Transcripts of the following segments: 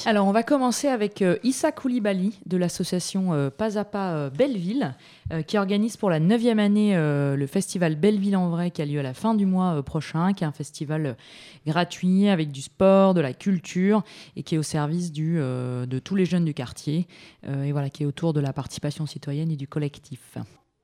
Alors, on va commencer avec Issa Koulibaly de l'association Pas à Pas Belleville, qui organise pour la 9e année le festival Belleville en vrai, qui a lieu à la fin du mois prochain, qui est un festival gratuit avec du sport, de la culture, et qui est au service de tous les jeunes du quartier, et voilà, qui est autour de la participation citoyenne et du collectif.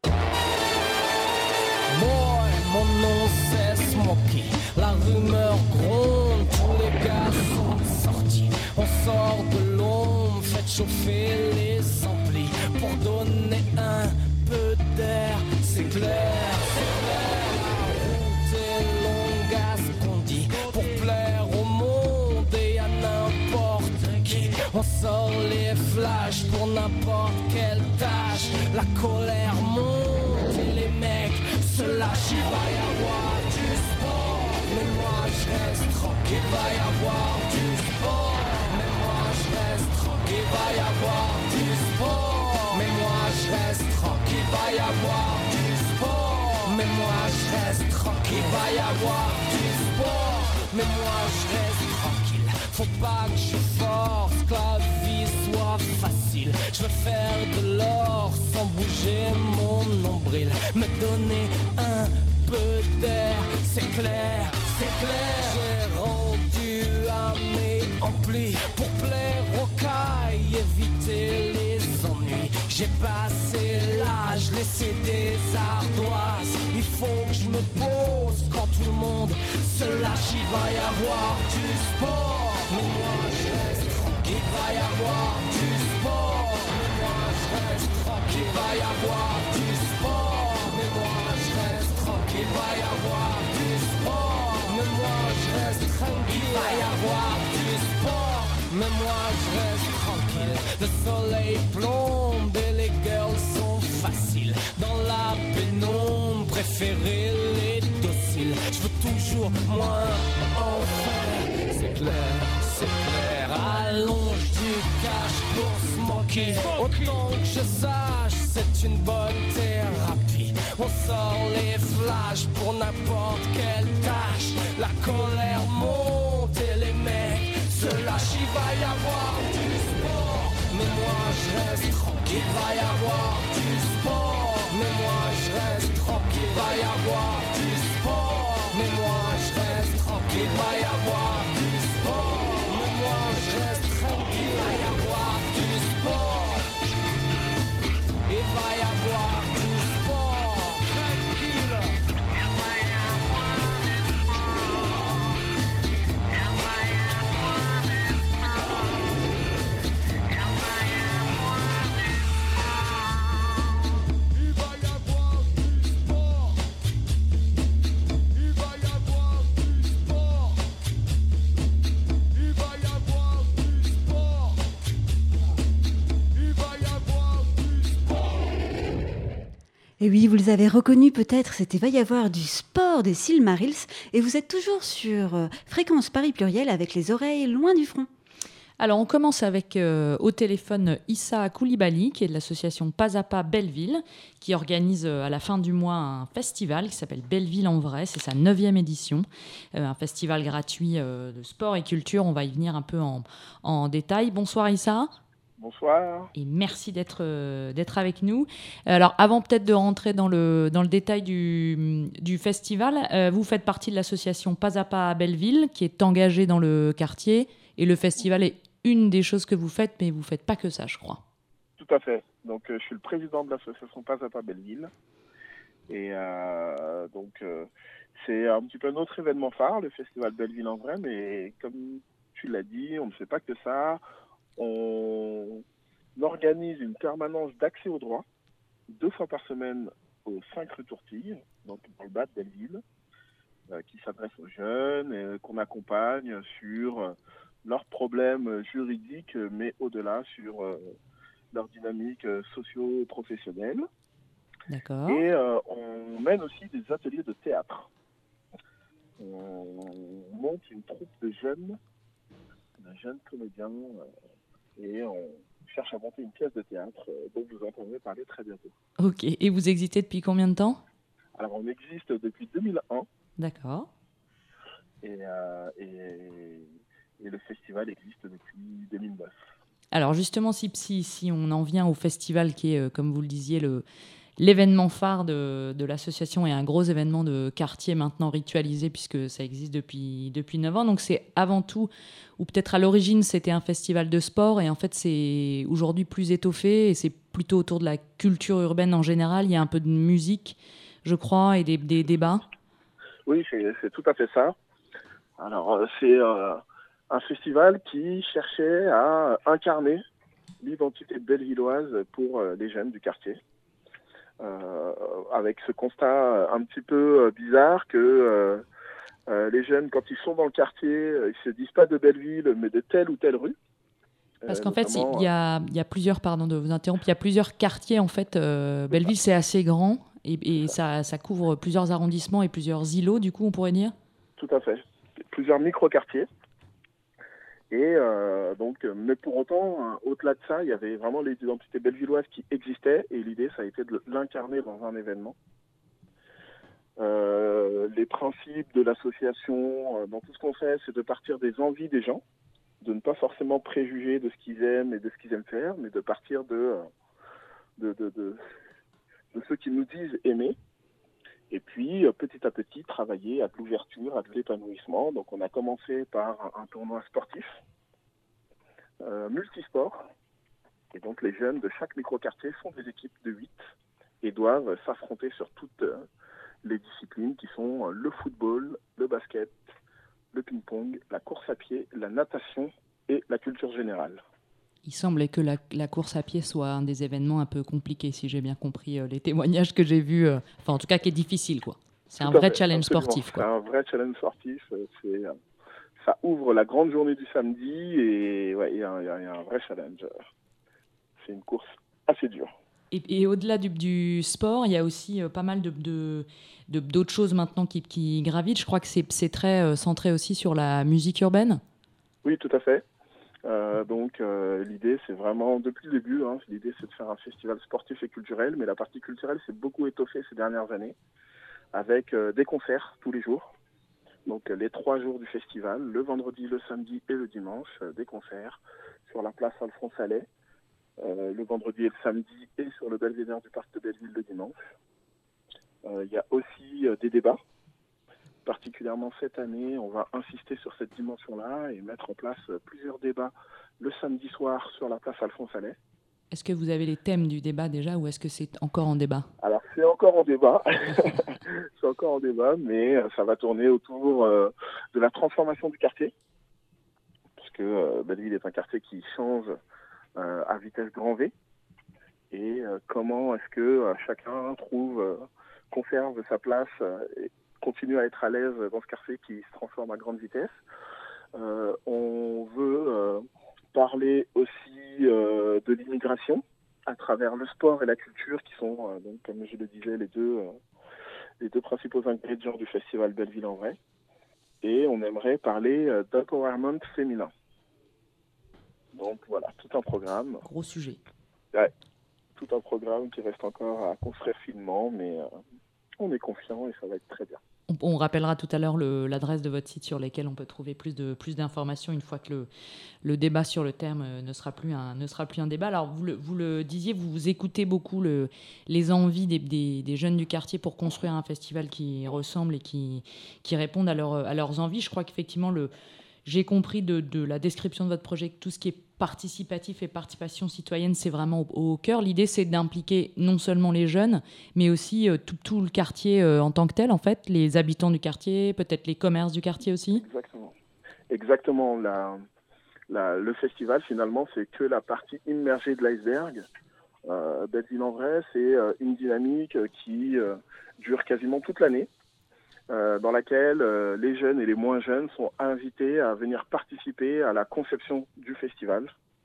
Mon nom c'est Smokey, la rumeur gronde, tous les gars sont sortis. On sort de l'ombre, faites chauffer les amplis pour donner un peu d'air, c'est clair, la route est longue à ce qu'on dit, pour plaire au monde et à n'importe qui. On sort les flashs pour n'importe quelle tâche, la colère monte et les mecs se lâchent, il va y avoir du sport, mais moi je reste tranquille, il va y avoir du sport, mais moi je reste tranquille, il va y avoir du sport, mais moi je reste tranquille, il va y avoir du sport, mais moi je reste tranquille, il va y avoir du sport, mais moi je reste tranquille, faut pas que je force, que la vie soit facile, je veux faire de l'or sans bouger mon nombril, me donner un peu d'air, c'est clair, j'ai rendu à mes amplis pour plaire aux cailles, éviter les ennuis, j'ai passé l'âge, laissé des ardoises, il faut que je me pose quand tout le monde se lâche, il va y avoir du sport, mais moi je reste tranquille, il va y avoir du sport, mais moi je reste tranquille, il va y avoir du sport, mais moi je reste tranquille, il va y avoir du sport, mais moi je reste tranquille, il va y avoir du sport, mais moi je reste tranquille, le soleil plombe et les girls sont faciles, dans la pénombre, préférer les dociles, je veux toujours moins en faire, c'est clair, allonge du cash pour se moquer, autant que je sache, c'est une bonne thérapie, on sort les flashs pour n'importe quelle tâche, la colère monte et les mecs se lâchent, il va y avoir du sport, mais moi je reste tranquille, il va y avoir du sport, mais moi je reste tranquille, il va y avoir du sport, mais moi je reste tranquille, il va y avoir du sport, mais moi je reste tranquille, il va y avoir du sport, il va y avoir du sport, tranquille. Et oui, vous les avez reconnus peut-être, c'était Va y avoir du sport des Silmarils, et vous êtes toujours sur Fréquence Paris Pluriel avec les oreilles loin du front. Alors, on commence avec au téléphone Issa Koulibaly, qui est de l'association Pas à Pas Belleville, qui organise à la fin du mois un festival qui s'appelle Belleville en vrai. C'est sa 9e édition. Un festival gratuit de sport et culture. On va y venir un peu en détail. Bonsoir Issa. Bonsoir. Et merci d'être avec nous. Alors, avant peut-être de rentrer dans le détail du festival, vous faites partie de l'association Pas à Pas à Belleville, qui est engagée dans le quartier. Et le festival est une des choses que vous faites, mais vous ne faites pas que ça, je crois. Tout à fait. Donc, je suis le président de l'association Pas à Pas Belleville. Et c'est un petit peu notre événement phare, le festival Belleville en vrai. Mais comme tu l'as dit, on ne fait pas que ça. On organise une permanence d'accès au droit 2 fois par semaine aux 5 rue Tourtille, donc dans le bas de Belleville, qui s'adresse aux jeunes et qu'on accompagne sur leurs problèmes juridiques, mais au-delà sur leur dynamique socio-professionnelle. D'accord. Et on mène aussi des ateliers de théâtre. On monte une troupe de jeunes comédiens et on cherche à monter une pièce de théâtre dont vous entendrez parler très bientôt. Ok. Et vous existez depuis combien de temps ? Alors, on existe depuis 2001. D'accord. Et Et le festival existe depuis 2009. Alors justement, si on en vient au festival qui est, comme vous le disiez, l'événement phare de l'association et un gros événement de quartier maintenant ritualisé puisque ça existe depuis 9 ans. Donc c'est avant tout, ou peut-être à l'origine c'était un festival de sport et en fait c'est aujourd'hui plus étoffé et c'est plutôt autour de la culture urbaine en général. Il y a un peu de musique, je crois, et des débats. Oui, c'est tout à fait ça. Alors c'est un festival qui cherchait à incarner l'identité bellevilloise pour les jeunes du quartier. Avec ce constat un petit peu bizarre que les jeunes, quand ils sont dans le quartier, ils se disent pas de Belleville, mais de telle ou telle rue. Parce qu'en fait, il y a plusieurs, pardon de vous interrompre, il y a plusieurs quartiers en fait. Belleville, c'est assez grand et ça couvre plusieurs arrondissements et plusieurs îlots, du coup, on pourrait dire. Tout à fait. Plusieurs micro-quartiers. Et mais pour autant, au-delà de ça, il y avait vraiment les identités bellevilloises qui existaient et l'idée, ça a été de l'incarner dans un événement. Les principes de l'association, dans tout ce qu'on fait, c'est de partir des envies des gens, de ne pas forcément préjuger de ce qu'ils aiment et de ce qu'ils aiment faire, mais de partir de ceux qui nous disent aimer. Et puis, petit à petit, travailler à de l'ouverture, à de l'épanouissement. Donc, on a commencé par un tournoi sportif, multisport. Et donc, les jeunes de chaque micro-quartier font des équipes de 8 et doivent s'affronter sur toutes les disciplines qui sont le football, le basket, le ping-pong, la course à pied, la natation et la culture générale. Il semblait que la course à pied soit un des événements un peu compliqués, si j'ai bien compris les témoignages que j'ai vus. Enfin, en tout cas, qui est difficile, quoi. C'est un vrai challenge sportif, quoi. C'est un vrai challenge sportif. Ça ouvre la grande journée du samedi et ouais, il y a un vrai challenge. C'est une course assez dure. Et au-delà du sport, il y a aussi pas mal d'autres choses maintenant qui gravitent. Je crois que c'est très centré aussi sur la musique urbaine. Oui, tout à fait. L'idée, c'est vraiment, depuis le début, l'idée c'est de faire un festival sportif et culturel, mais la partie culturelle s'est beaucoup étoffée ces dernières années, avec des concerts tous les jours. Donc les 3 jours du festival, le vendredi, le samedi et le dimanche, des concerts sur la place Alphonse Allais, le vendredi et le samedi, et sur le belvédère du parc de Belleville le dimanche. Il y a aussi des débats. Particulièrement cette année, on va insister sur cette dimension-là et mettre en place plusieurs débats le samedi soir sur la place Alphonse Allais. Est-ce que vous avez les thèmes du débat déjà ou est-ce que c'est encore en débat ? Alors, c'est encore en débat. C'est encore en débat, mais ça va tourner autour de la transformation du quartier. Parce que Belleville est un quartier qui change à vitesse grand V. Et comment est-ce que chacun conserve sa place et continue à être à l'aise dans ce quartier qui se transforme à grande vitesse. On veut parler aussi de l'immigration à travers le sport et la culture qui sont, donc, comme je le disais, les deux principaux ingrédients du festival Belleville en vrai. Et on aimerait parler d'empowerment féminin. Donc voilà, tout un programme. Gros sujet. Ouais, tout un programme qui reste encore à construire finement, mais on est confiant et ça va être très bien. On rappellera tout à l'heure l'adresse de votre site sur lequel on peut trouver plus d'informations une fois que le débat sur le terme ne sera plus un débat. Alors, vous le disiez, vous écoutez beaucoup les envies des jeunes du quartier pour construire un festival qui ressemble et qui réponde à leurs envies. Je crois qu'effectivement, j'ai compris de la description de votre projet que tout ce qui est participatif et participation citoyenne, c'est vraiment au cœur. L'idée, c'est d'impliquer non seulement les jeunes, mais aussi tout le quartier en tant que tel, en fait, les habitants du quartier, peut-être les commerces du quartier aussi. Exactement. Le festival, finalement, c'est que la partie immergée de l'iceberg. Belleville en vrai, c'est une dynamique qui dure quasiment toute l'année, dans laquelle les jeunes et les moins jeunes sont invités à venir participer à la conception du festival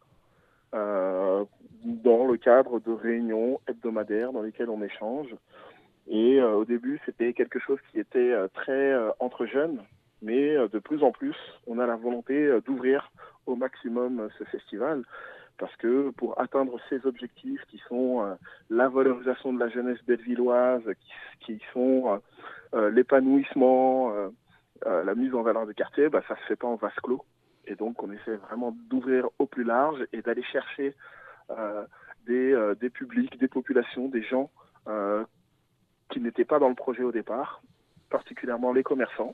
dans le cadre de réunions hebdomadaires dans lesquelles on échange. Et au début, c'était quelque chose qui était très entre jeunes, mais de plus en plus, on a la volonté d'ouvrir au maximum ce festival. Parce que pour atteindre ces objectifs qui sont la valorisation de la jeunesse bellevilloise, qui sont l'épanouissement, la mise en valeur du quartier, ça se fait pas en vase clos. Et donc, on essaie vraiment d'ouvrir au plus large et d'aller chercher des publics, des populations, des gens qui n'étaient pas dans le projet au départ, particulièrement les commerçants,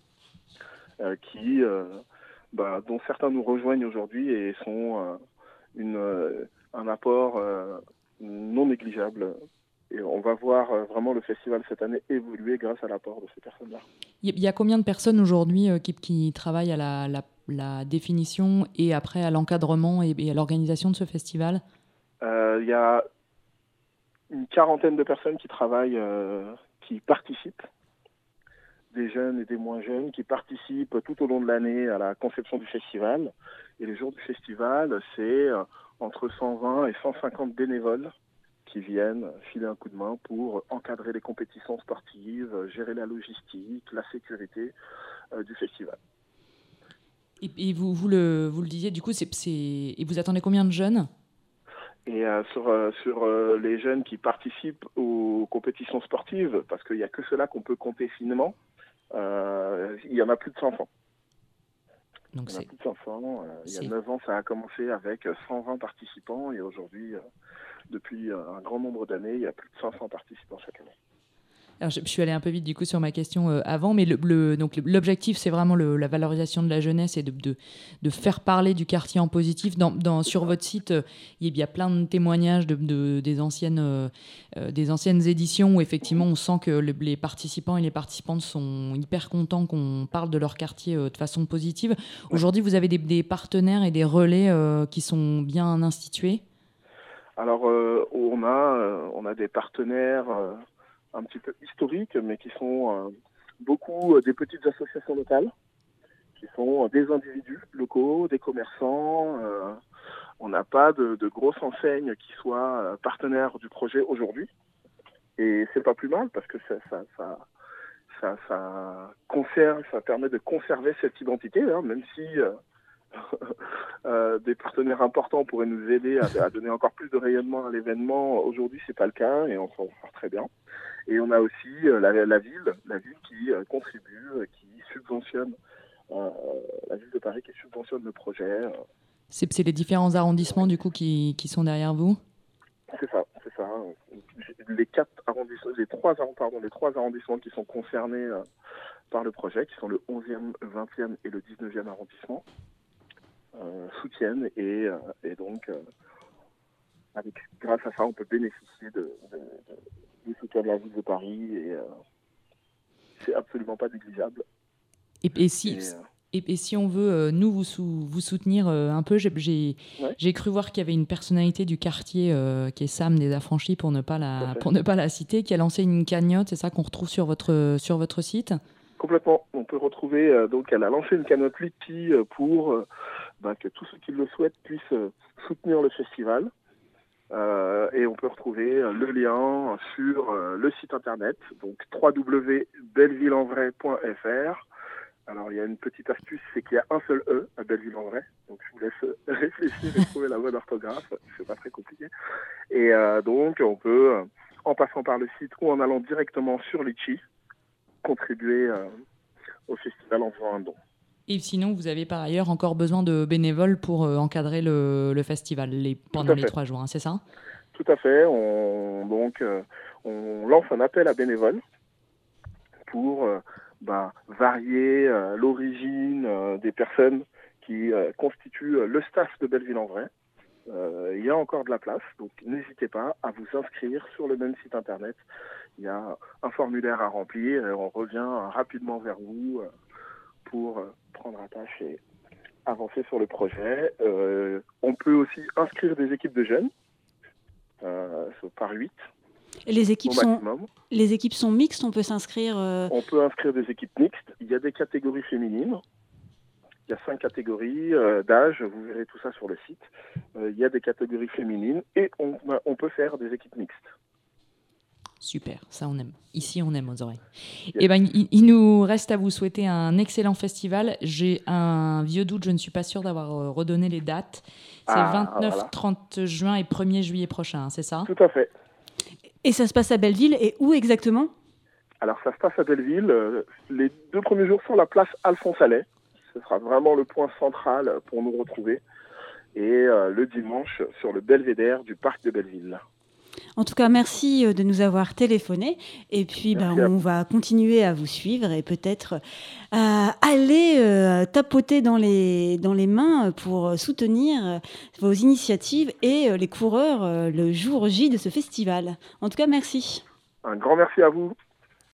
dont certains nous rejoignent aujourd'hui et sont un apport non négligeable. Et on va voir vraiment le festival cette année évoluer grâce à l'apport de ces personnes-là. Il y a combien de personnes aujourd'hui qui travaillent à la définition et après à l'encadrement et à l'organisation de ce festival ? Il y a une quarantaine de personnes qui travaillent, qui participent, des jeunes et des moins jeunes, qui participent tout au long de l'année à la conception du festival. Et les jours du festival, c'est entre 120 et 150 bénévoles qui viennent filer un coup de main pour encadrer les compétitions sportives, gérer la logistique, la sécurité du festival. Et vous le disiez, du coup, et vous attendez combien de jeunes ? Et sur les jeunes qui participent aux compétitions sportives, parce qu'il n'y a que cela qu'on peut compter finement, il y en a plus de 500. Donc il y en a plus de 500. Il y a 9 ans, ça a commencé avec 120 participants et aujourd'hui, depuis un grand nombre d'années, il y a plus de 500 participants chaque année. Alors, je suis allée un peu vite du coup sur ma question avant, mais donc l'objectif c'est vraiment la valorisation de la jeunesse et de faire parler du quartier en positif. Sur votre site, il y a plein de témoignages des anciennes éditions où effectivement on sent que les participants et les participantes sont hyper contents qu'on parle de leur quartier de façon positive. Aujourd'hui, vous avez des partenaires et des relais qui sont bien institués ? Alors, on a des partenaires un petit peu historiques, mais qui sont beaucoup des petites associations locales, qui sont des individus locaux, des commerçants. On n'a pas de grosses enseignes qui soient partenaires du projet aujourd'hui. Et c'est pas plus mal, parce que ça permet de conserver cette identité, même si des partenaires importants pourraient nous aider à donner encore plus de rayonnement à l'événement. Aujourd'hui, c'est pas le cas et on s'en sort très bien. Et on a aussi la ville qui contribue, qui subventionne, la ville de Paris qui subventionne le projet. C'est les différents arrondissements du coup qui sont derrière vous ? C'est ça. Les trois arrondissements qui sont concernés par le projet, qui sont le 11e, 20e et le 19e arrondissement, soutiennent et donc grâce à ça on peut bénéficier du soutien de la ville de Paris et c'est absolument pas négligeable. Et si on veut nous vous soutenir un peu, j'ai cru voir qu'il y avait une personnalité du quartier qui est Sam des Affranchis pour ne pas la citer, qui a lancé une cagnotte, c'est ça qu'on retrouve sur votre site ? Complètement. On peut retrouver, donc elle a lancé une cagnotte Litchi pour que tous ceux qui le souhaitent puissent soutenir le festival. Et on peut retrouver le lien sur le site internet, donc www.belleville-en-vrai.fr. Alors il y a une petite astuce, c'est qu'il y a un seul E à Belleville-en-vrai, donc je vous laisse réfléchir et trouver la bonne orthographe, c'est pas très compliqué. Et donc on peut, en passant par le site ou en allant directement sur Litchi, contribuer au festival en faisant un don. Et sinon, vous avez par ailleurs encore besoin de bénévoles pour encadrer le festival pendant les 3 jours, c'est ça ? Tout à fait. On lance un appel à bénévoles pour varier l'origine des personnes qui constituent le staff de Belleville-en-Vrai. Il y a encore de la place, donc n'hésitez pas à vous inscrire sur le même site internet. Il y a un formulaire à remplir et on revient rapidement vers vous pour prendre attache et avancer sur le projet. On peut aussi inscrire des équipes de jeunes par 8. Et les équipes sont mixtes, on peut s'inscrire On peut inscrire des équipes mixtes. Il y a des catégories féminines. Il y a 5 catégories d'âge, vous verrez tout ça sur le site. Il y a des catégories féminines et on peut faire des équipes mixtes. Super, ça on aime. Ici, on aime aux oreilles. Yes. Il nous reste à vous souhaiter un excellent festival. J'ai un vieux doute, je ne suis pas sûre d'avoir redonné les dates. C'est 29, 30 juin et 1er juillet prochain, c'est ça ? Tout à fait. Et ça se passe à Belleville, et où exactement ? Alors ça se passe à Belleville. Les 2 premiers jours sur la place Alphonse Allais. ce sera vraiment le point central pour nous retrouver. Et le dimanche sur le belvédère du parc de Belleville. En tout cas, merci de nous avoir téléphoné. Et puis, on va continuer à vous suivre et peut-être aller tapoter dans les mains pour soutenir vos initiatives et les coureurs le jour J de ce festival. En tout cas, merci. Un grand merci à vous.